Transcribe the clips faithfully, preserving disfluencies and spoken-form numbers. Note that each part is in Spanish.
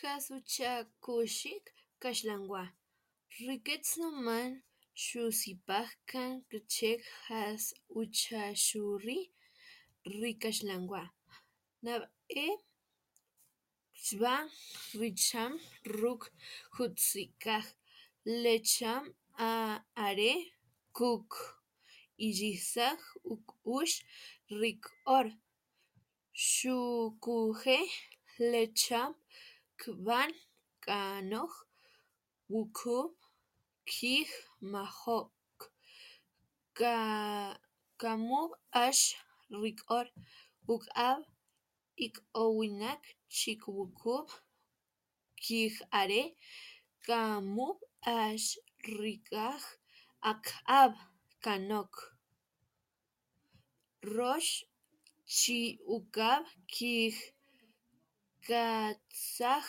Jasuchakushik kaxlanwa riketznaman xusipajkan kchek jas uchashuri rikaxlanwa nab'e xb'an richam ruk' jutzikaj lecham are kuk' illisaj uk'ux rik'or xukujej lecham kb'an k'anoj wukub' kij majok ka- kamu' ax rik'or uk'ab' ik'owinak chikwukub' kij are kamu' ax rik'aj ak'ab' kanok rox chi uk'ab' kij katsaj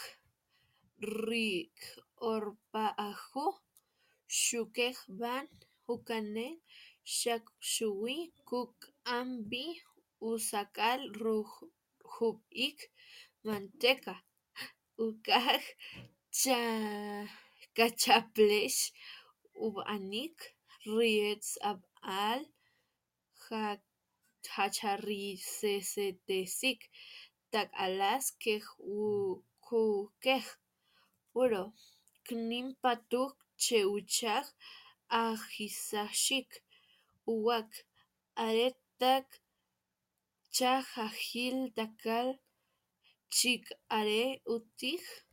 rik'orb'aju xukej b'an ukanej xakxuwij kuk' am b'ij usak'al rujub'ik manteca uk'aj cha- kachaplex ub'anik ri'etz ab'al ja- jacharrisesesik tak'alas kej kukej puro k'in patuk che uchaj ajisaxik uwak are tak chaj ajil takal chik are utij